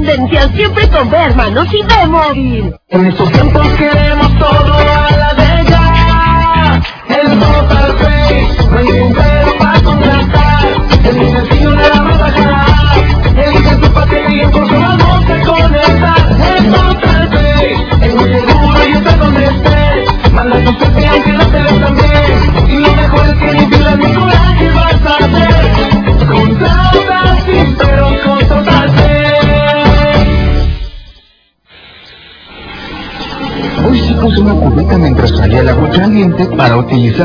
tendencias siempre con B, hermanos, y B-Móvil. En estos tiempos queremos todo a la de ya. El Total Play, no hay ningún pero para contratar. Es muy sencillo, nada más bajar. Elige tu paquete y por solo vamos a conectar. El Total Play es muy seguro y está donde estés. Manda tu CP aunque no te lo también. Y lo mejor es que ni pilas ni coraje vas a hacer. Contrata sin pero con Total Play. Hoy sí puse una cubeta mientras salía el agua caliente para utilizar